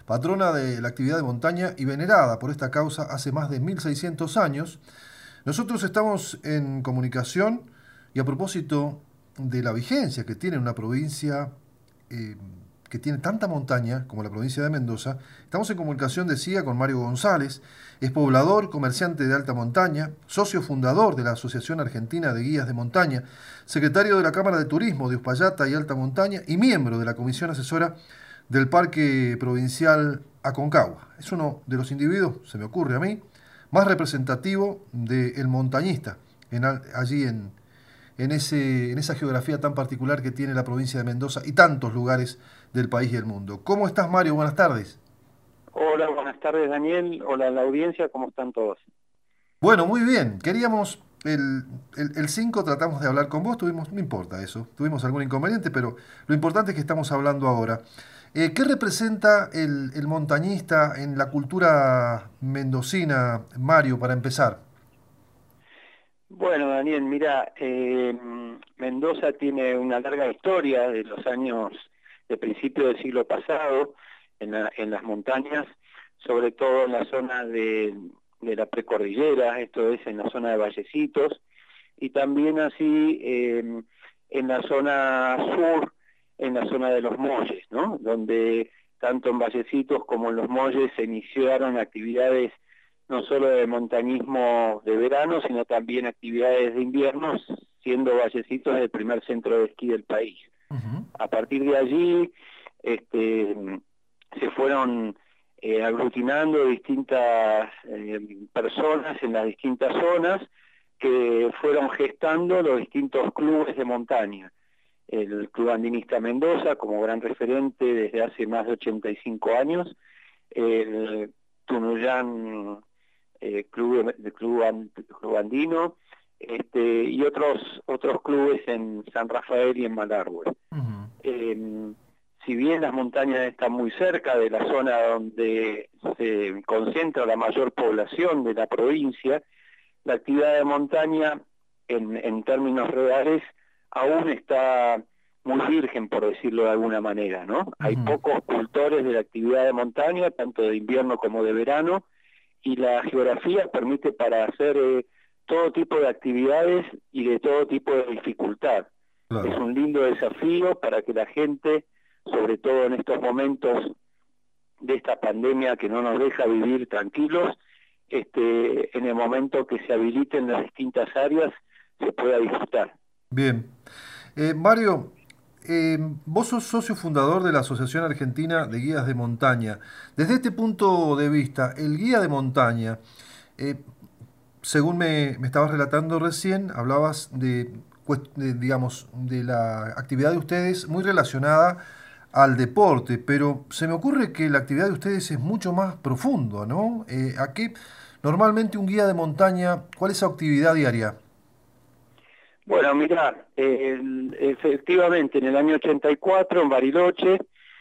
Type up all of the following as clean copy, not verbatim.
patrona de la actividad de montaña y venerada por esta causa hace más de 1600 años. Nosotros estamos en comunicación y a propósito de la vigencia que tiene una provincia eh, que tiene tanta montaña como la provincia de Mendoza, estamos en comunicación, decía, con Mario González. Es poblador, comerciante de alta montaña, socio fundador de la Asociación Argentina de Guías de Montaña, secretario de la Cámara de Turismo de Uspallata y Alta Montaña y miembro de la Comisión Asesora del Parque Provincial Aconcagua. Es uno de los individuos, se me ocurre a mí, más representativo del montañista allí en esa geografía tan particular que tiene la provincia de Mendoza y tantos lugares del país y del mundo. ¿Cómo estás, Mario? Buenas tardes. Hola, buenas tardes, Daniel. Hola a la audiencia, ¿cómo están todos? Bueno, muy bien. Queríamos, el 5 tratamos de hablar con vos, tuvimos, no importa eso, tuvimos algún inconveniente, pero lo importante es que estamos hablando ahora. ¿Qué representa el montañista en la cultura mendocina, Mario, para empezar? Bueno, Daniel, mira, Mendoza tiene una larga historia de los años de principio del siglo pasado en las montañas, sobre todo en la zona de la precordillera, esto es en la zona de Vallecitos, y también así en la zona sur, en la zona de los Molles, ¿no? Donde tanto en Vallecitos como en los Molles se iniciaron actividades no solo de montañismo de verano, sino también actividades de invierno, siendo Vallecitos el primer centro de esquí del país. Ujú. A partir de allí este, se fueron aglutinando distintas personas en las distintas zonas que fueron gestando los distintos clubes de montaña. El Club Andinista Mendoza como gran referente desde hace más de 85 años, el Tunuyán Club Andino, y otros clubes en San Rafael y en Malargüe. Ujú. Eh, si bien las montañas están muy cerca de la zona donde se concentra la mayor población de la provincia, la actividad de montaña en términos reales aún está muy virgen, por decirlo de alguna manera, ¿no? Hay Ujú. pocos cultores de la actividad de montaña, tanto de invierno como de verano, y la geografía permite para hacer todo tipo de actividades y de todo tipo de dificultad. Es Claro. un lindo desafío para que la gente, sobre todo en estos momentos de esta pandemia que no nos deja vivir tranquilos, en el momento que se habiliten las distintas áreas, se pueda disfrutar. Bien. Mario, vos sos socio fundador de la Asociación Argentina de Guías de Montaña. Desde este punto de vista, el guía de montaña, eh, según me estabas relatando recién, hablabas digamos, de la actividad de ustedes muy relacionada al deporte, pero se me ocurre que la actividad de ustedes es mucho más profundo, ¿no? ¿A qué normalmente un guía de montaña, cuál es su actividad diaria? Bueno, mira, efectivamente en el año 84 en Bariloche,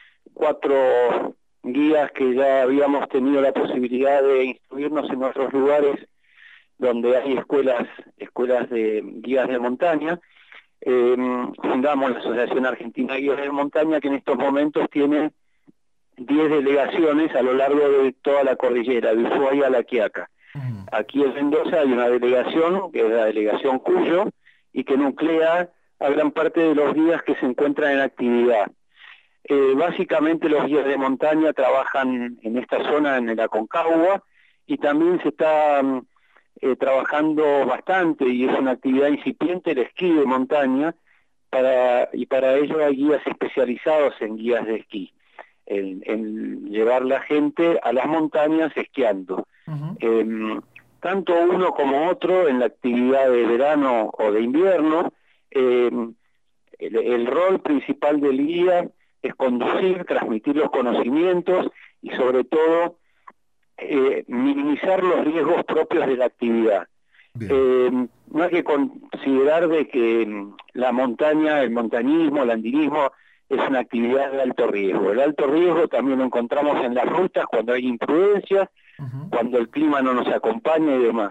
cuatro guías que ya habíamos tenido la posibilidad de instruirnos en otros lugares donde hay escuelas de guías de montaña. Fundamos la Asociación Argentina de Guías de Montaña, que en estos momentos tiene 10 delegaciones a lo largo de toda la cordillera, de Ushuaia a La Quiaca. Ujú. Aquí en Mendoza hay una delegación, que es la delegación Cuyo, y que nuclea a gran parte de los guías que se encuentran en actividad. Básicamente los guías de montaña trabajan en esta zona, en el Aconcagua, y también se está trabajando bastante, y es una actividad incipiente, el esquí de montaña, y para ello hay guías especializados en guías de esquí, en llevar la gente a las montañas esquiando. Ujú. Eh, Tanto uno como otro en la actividad de verano o de invierno, eh, el rol principal del guía es conducir, transmitir los conocimientos y sobre todo minimizar los riesgos propios de la actividad. Bien. No hay que considerar de que la montaña, el montañismo, el andinismo es una actividad de alto riesgo. El alto riesgo también lo encontramos en las rutas cuando hay imprudencias, Ujú. cuando el clima no nos acompaña y demás.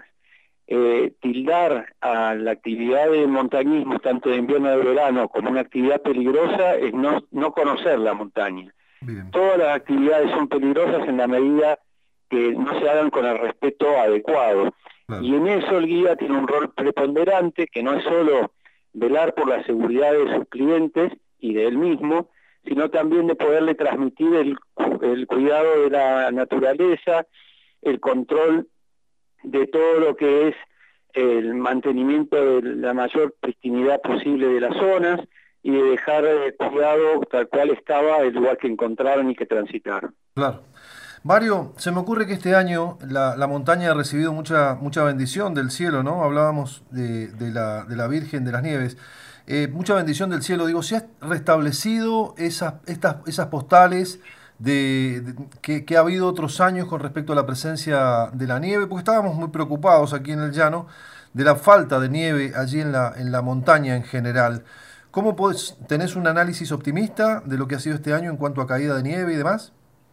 Tildar a la actividad de montañismo, tanto de invierno como de verano, como una actividad peligrosa es no conocer la montaña. Bien, Todas las actividades son peligrosas en la medida que no se hagan con el respeto adecuado. claro, Y en eso el guía tiene un rol preponderante, que no es solo velar por la seguridad de sus clientes y de él mismo, sino también de poderle transmitir el cuidado de la naturaleza, el control de todo lo que es el mantenimiento de la mayor pristinidad posible de las zonas y de dejar cuidado tal cual estaba el lugar que encontraron y que transitaron. claro. Mario, se me ocurre que este año la montaña ha recibido mucha bendición del cielo, ¿no? Hablábamos de la Virgen de las Nieves. Mucha bendición del cielo. Digo, ¿se ha restablecido esas postales que ha habido otros años con respecto a la presencia de la nieve? Porque estábamos muy preocupados aquí en el llano de la falta de nieve allí en la montaña en general. ¿Tenés un análisis optimista de lo que ha sido este año en cuanto a caída de nieve y demás?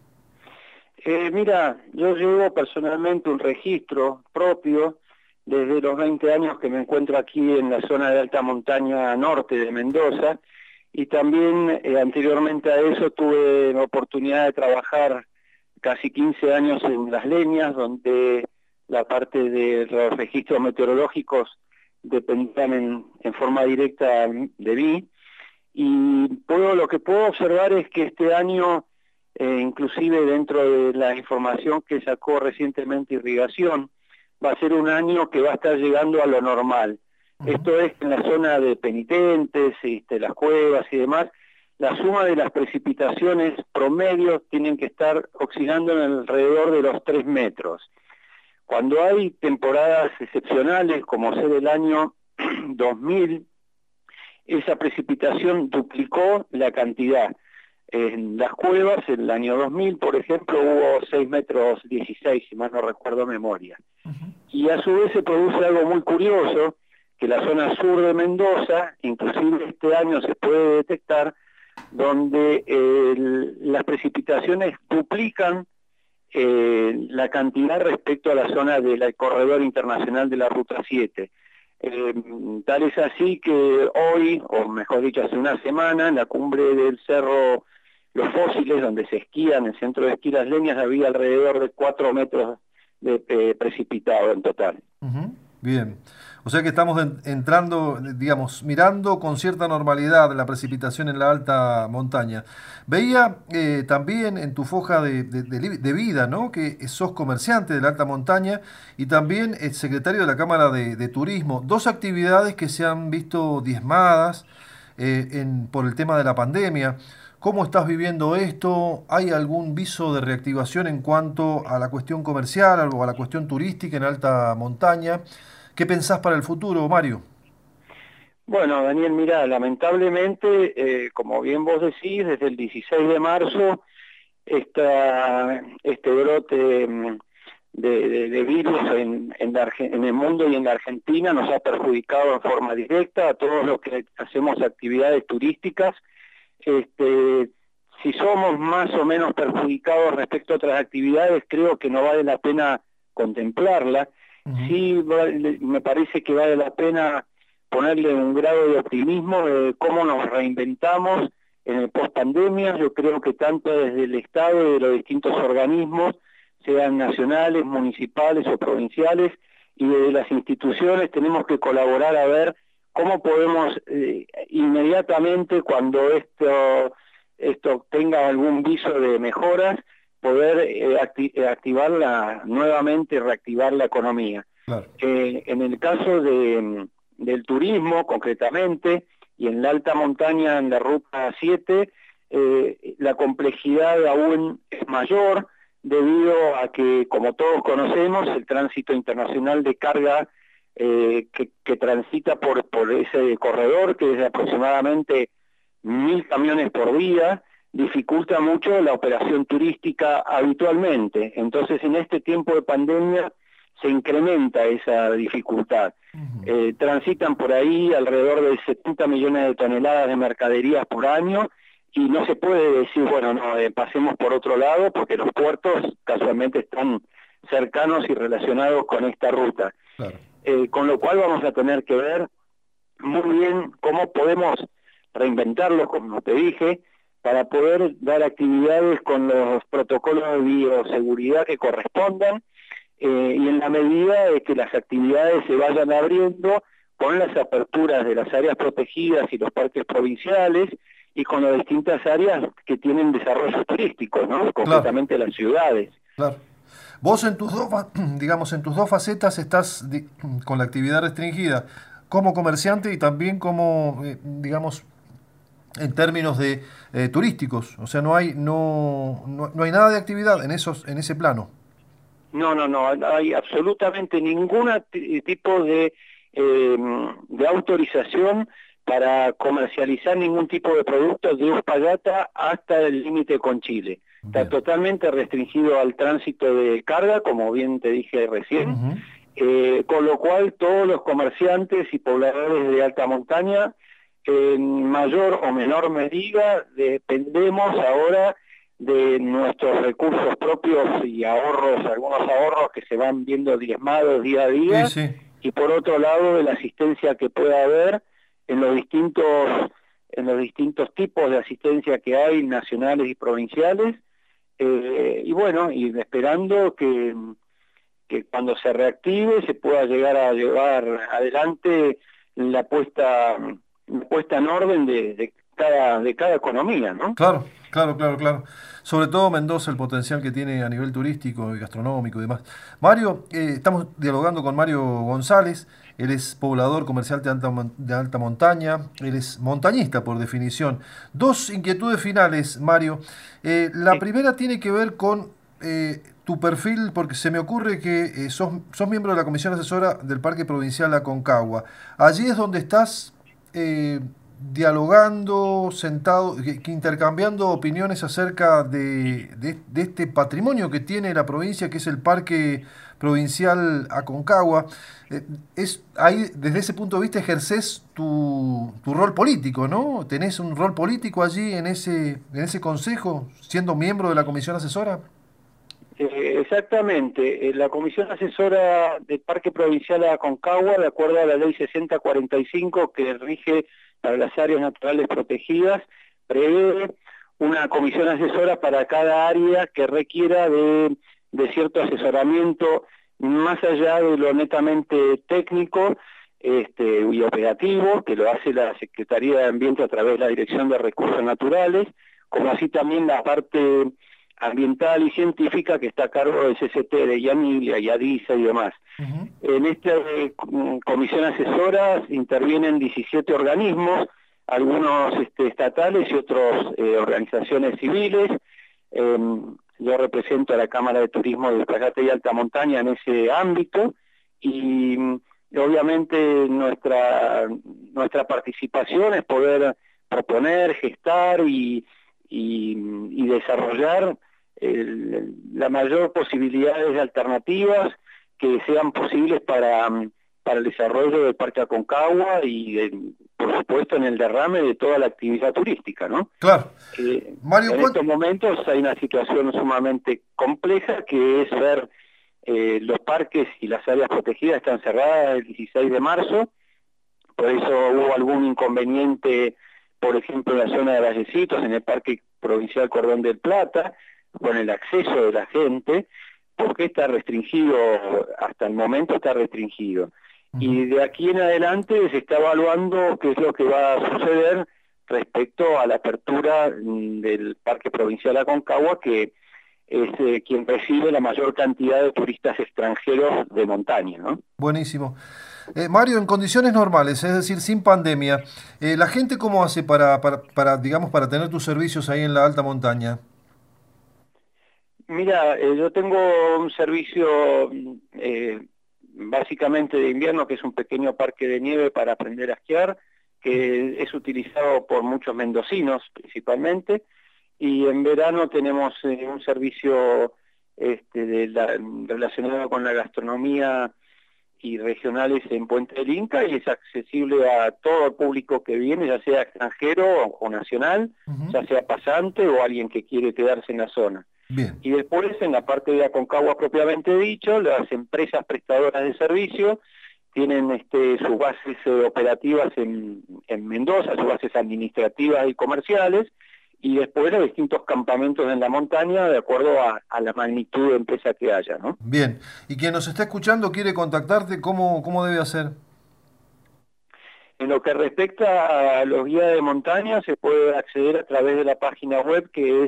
Mira, yo llevo personalmente un registro propio desde los 20 años que me encuentro aquí en la zona de alta montaña norte de Mendoza y también anteriormente a eso tuve la oportunidad de trabajar casi 15 años en Las Leñas, donde la parte de los registros meteorológicos dependían en forma directa de mí. Y lo que puedo observar es que este año, inclusive dentro de la información que sacó recientemente Irrigación, va a ser un año que va a estar llegando a lo normal. Ujú. Esto es en la zona de penitentes, las cuevas y demás, la suma de las precipitaciones promedios tienen que estar oscilando en alrededor de los 3 metros. Cuando hay temporadas excepcionales, como ser el año 2000, esa precipitación duplicó la cantidad. En las cuevas, en el año 2000, por ejemplo, hubo 6 metros 16, si mal no recuerdo memoria. Y a su vez se produce algo muy curioso, que la zona sur de Mendoza, inclusive este año se puede detectar, donde las precipitaciones duplican la cantidad respecto a la zona del corredor internacional de la Ruta 7. Eh, Tal es así que hoy, o mejor dicho hace una semana, en la cumbre del cerro Los Fósiles, donde se esquía, en el centro de esquí Las Leñas, había alrededor de 4 metros de precipitado en total. Ujú. Bien. O sea que estamos entrando, digamos, mirando con cierta normalidad la precipitación en la alta montaña. Veía también en tu foja de vida, ¿no? Que sos comerciante de la alta montaña y también secretario de la Cámara de Turismo. Dos actividades que se han visto diezmadas por el tema de la pandemia. ¿Cómo estás viviendo esto? ¿Hay algún viso de reactivación en cuanto a la cuestión comercial o a la cuestión turística en alta montaña? ¿Qué pensás para el futuro, Mario? Bueno, Daniel, mira, lamentablemente, como bien vos decís, desde el 16 de marzo, este brote de virus en el mundo y en la Argentina nos ha perjudicado en forma directa a todos los que hacemos actividades turísticas. Este, si somos más o menos perjudicados respecto a otras actividades, creo que no vale la pena contemplarla. Ujú. Sí, me parece que vale la pena ponerle un grado de optimismo de cómo nos reinventamos en el post-pandemia. Yo creo que tanto desde el Estado y de los distintos organismos, sean nacionales, municipales o provinciales, y desde las instituciones tenemos que colaborar a ver cómo podemos inmediatamente, cuando esto tenga algún viso de mejoras, poder activarla nuevamente, reactivar la economía. Claro. En el caso del turismo, concretamente, y en la alta montaña, en la Ruta 7, la complejidad aún es mayor debido a que, como todos conocemos, el tránsito internacional de carga que transita por ese corredor, que es de aproximadamente 1.000 camiones por día, dificulta mucho la operación turística habitualmente. Entonces, en este tiempo de pandemia se incrementa esa dificultad. Ujú. Transitan por ahí alrededor de 70 millones de toneladas de mercaderías por año y no se puede decir, bueno, no, pasemos por otro lado porque los puertos casualmente están cercanos y relacionados con esta ruta. Claro. Con lo cual vamos a tener que ver muy bien cómo podemos reinventarlo, como te dije, para poder dar actividades con los protocolos de bioseguridad que correspondan, y en la medida de que las actividades se vayan abriendo con las aperturas de las áreas protegidas y los parques provinciales y con las distintas áreas que tienen desarrollo turístico, ¿no? Claro, Concretamente las ciudades. claro. Vos en tus digamos, en tus dos facetas estás con la actividad restringida como comerciante y también como, digamos, en términos de turísticos. O sea, no hay nada de actividad en ese plano. No, no, no, no hay absolutamente ningún tipo eh, de autorización para comercializar ningún tipo de producto de Uspallata hasta el límite con Chile. Está Bien. totalmente restringido al tránsito de carga, como bien te dije recién, Ujú. con lo cual todos los comerciantes y pobladores de alta montaña, en mayor o menor medida, dependemos ahora de nuestros recursos propios y ahorros, algunos ahorros que se van viendo diezmados día a Sí, día, sí. y por otro lado de la asistencia que pueda haber en los distintos tipos de asistencia que hay, nacionales y provinciales, y bueno, y esperando que cuando se reactive se pueda llegar a llevar adelante la puesta en orden de cada economía, ¿no? Claro, claro, claro, claro. Sobre todo Mendoza, el potencial que tiene a nivel turístico y gastronómico y demás. Mario, estamos dialogando con Mario González. Él es poblador comercial de alta montaña. Él es montañista por definición. Dos inquietudes finales, Mario. La Sí. primera tiene que ver con tu perfil, porque se me ocurre que sos miembro de la Comisión Asesora del Parque Provincial Aconcagua. Allí es donde estás dialogando, sentado, que intercambiando opiniones acerca de este patrimonio que tiene la provincia, que es el Parque Provincial Aconcagua. Ahí, desde ese punto de vista, ejerces tu rol político, ¿no? ¿Tenés un rol político allí en ese consejo, siendo miembro de la comisión asesora? Exactamente, la Comisión Asesora del Parque Provincial de Aconcagua, de acuerdo a la Ley 6045 que rige para las áreas naturales protegidas, prevé una comisión asesora para cada área que requiera de cierto asesoramiento más allá de lo netamente técnico y operativo, que lo hace la Secretaría de Ambiente a través de la Dirección de Recursos Naturales, como así también la parte ambiental y científica que está a cargo del CCT, de Yanilia, Yadisa y demás. Ujú. En esta comisión asesora intervienen 17 organismos, algunos estatales y otros organizaciones civiles. Eh, yo represento a la Cámara de Turismo de Uspallata y Alta Montaña en ese ámbito y obviamente nuestra participación es poder proponer, gestar y desarrollar la mayor posibilidades de alternativas que sean posibles para el desarrollo del Parque Aconcagua y, por supuesto, en el derrame de toda la actividad turística, ¿no? Claro. Mario, En estos momentos hay una situación sumamente compleja que es ver los parques y las áreas protegidas están cerradas el 16 de marzo, por eso hubo algún inconveniente, por ejemplo, en la zona de Vallecitos, en el Parque Provincial Cordón del Plata, con el acceso de la gente, porque está restringido, hasta el momento está restringido. ujú. Y de aquí en adelante se está evaluando qué es lo que va a suceder respecto a la apertura del Parque Provincial Aconcagua, que es quien recibe la mayor cantidad de turistas extranjeros de montaña, ¿no? Buenísimo. Mario, en condiciones normales, es decir, sin pandemia, ¿la gente cómo hace digamos, para tener tus servicios ahí en la alta montaña? Mira, yo tengo un servicio básicamente de invierno, que es un pequeño parque de nieve para aprender a esquiar, que es utilizado por muchos mendocinos principalmente, y en verano tenemos un servicio relacionado con la gastronomía y regionales en Puente del Inca y es accesible a todo el público que viene, ya sea extranjero o nacional, Ujú. ya sea pasante o alguien que quiere quedarse en la zona. Bien. Y después, en la parte de Aconcagua propiamente dicho, las empresas prestadoras de servicio tienen sus bases operativas en Mendoza, sus bases administrativas y comerciales, y después los distintos campamentos en la montaña de acuerdo a la magnitud de empresa que haya, ¿no? Bien. Y quien nos está escuchando quiere contactarte, ¿cómo debe hacer? En lo que respecta a los guías de montaña, se puede acceder a través de la página web que es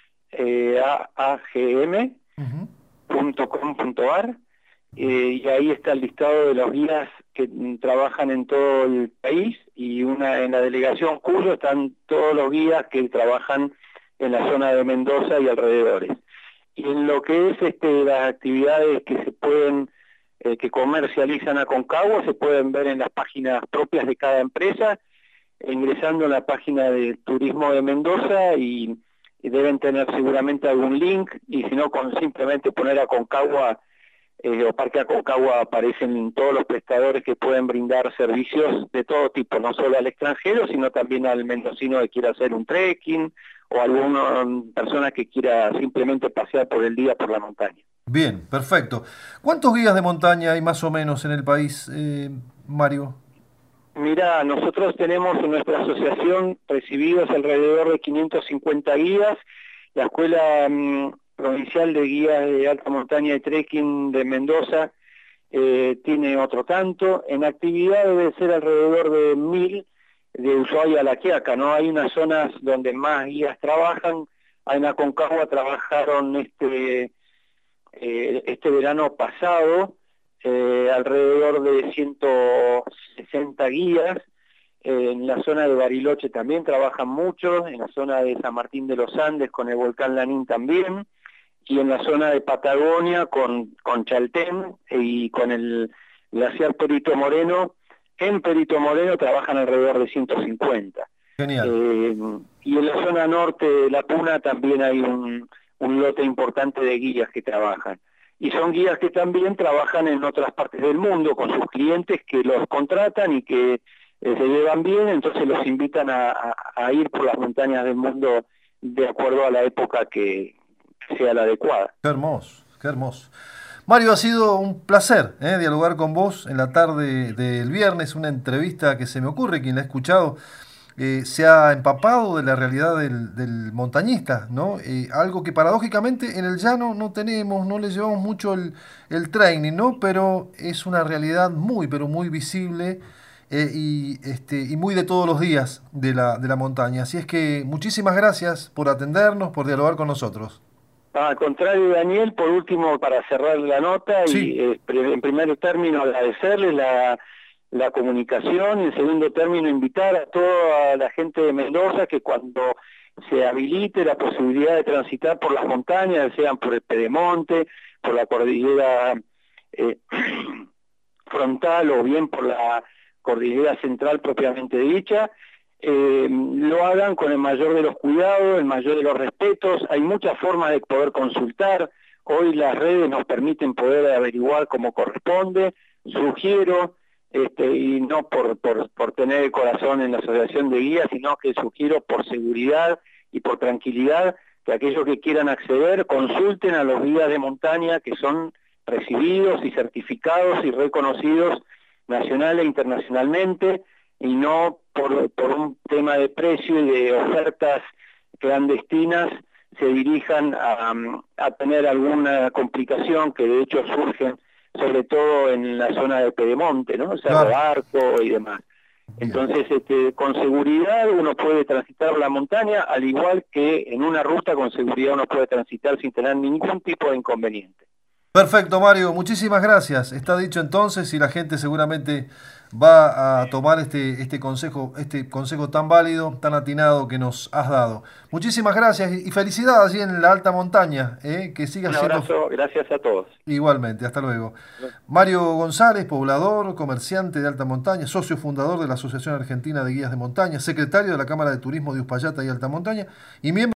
Ujú. aagm.com.ar, y ahí está el listado de los guías que trabajan en todo el país, y en la delegación Cuyo están todos los guías que trabajan en la zona de Mendoza y alrededores. Y en lo que es las actividades que se pueden que comercializan Aconcagua, se pueden ver en las páginas propias de cada empresa, ingresando en la página de Turismo de Mendoza, y deben tener seguramente algún link, y si no, con simplemente poner Aconcagua o Parque Aconcagua aparecen todos los prestadores que pueden brindar servicios de todo tipo, no solo al extranjero, sino también al mendocino que quiera hacer un trekking, o alguna persona que quiera simplemente pasear por el día por la montaña. Bien, perfecto. ¿Cuántos guías de montaña hay más o menos en el país, Mario? Mira, nosotros tenemos en nuestra asociación recibidos alrededor de 550 guías. La Escuela Provincial de Guías de Alta Montaña y Trekking de Mendoza tiene otro tanto. En actividad debe ser alrededor de 1000 de Ushuaia a La Quiaca, ¿no? Hay unas zonas donde más guías trabajan. En Aconcagua trabajaron este verano pasado alrededor de 160 guías. En la zona de Bariloche también trabajan mucho, en la zona de San Martín de los Andes con el volcán Lanín también, y en la zona de Patagonia con Chaltén y con el glaciar Perito Moreno. En Perito Moreno trabajan alrededor de 150. Genial. Eh, y en la zona norte de La Puna también hay un lote importante de guías que trabajan. Y son guías que también trabajan en otras partes del mundo con sus clientes que los contratan y que se llevan bien, entonces los invitan a ir por las montañas del mundo de acuerdo a la época que sea la adecuada. Qué hermoso, qué hermoso. Mario, ha sido un placer, dialogar con vos en la tarde del viernes, una entrevista que se me ocurre, quien la ha escuchado se ha empapado de la realidad del montañista, ¿no? Algo que paradójicamente en el llano no tenemos, no le llevamos mucho el training, ¿no? Pero es una realidad muy, pero muy visible y muy de todos los días de la montaña. Así es que muchísimas gracias por atendernos, por dialogar con nosotros. Al contrario, Daniel, por último, para cerrar la nota, y Sí, en primer término agradecerles la comunicación, y en segundo término invitar a toda la gente de Mendoza que cuando se habilite la posibilidad de transitar por las montañas, sean por el Pedemonte, por la cordillera eh, frontal o bien por la cordillera central propiamente dicha, lo hagan con el mayor de los cuidados, el mayor de los respetos. Hay muchas formas de poder consultar. Hoy las redes nos permiten poder averiguar como corresponde. Sugiero, y no por tener el corazón en la asociación de guías, sino que sugiero por seguridad y por tranquilidad que aquellos que quieran acceder consulten a los guías de montaña que son recibidos y certificados y reconocidos nacional e internacionalmente, y no por un tema de precio y de ofertas clandestinas se dirijan a tener alguna complicación que de hecho surgen sobre todo en la zona de Pedemonte, ¿no? Cerro claro. Arco y demás. Bien. Entonces, con seguridad uno puede transitar la montaña, al igual que en una ruta con seguridad uno puede transitar sin tener ningún tipo de inconveniente. Perfecto, Mario, muchísimas gracias. Está dicho entonces y la gente seguramente va a tomar este consejo tan válido, tan atinado que nos has dado. Muchísimas gracias y felicidades allí en la alta montaña, que siga Un siendo abrazo, gracias a todos. igualmente. Hasta luego. Mario González, poblador, comerciante de alta montaña, socio fundador de la Asociación Argentina de Guías de Montaña, secretario de la Cámara de Turismo de Uspallata y Alta Montaña y miembro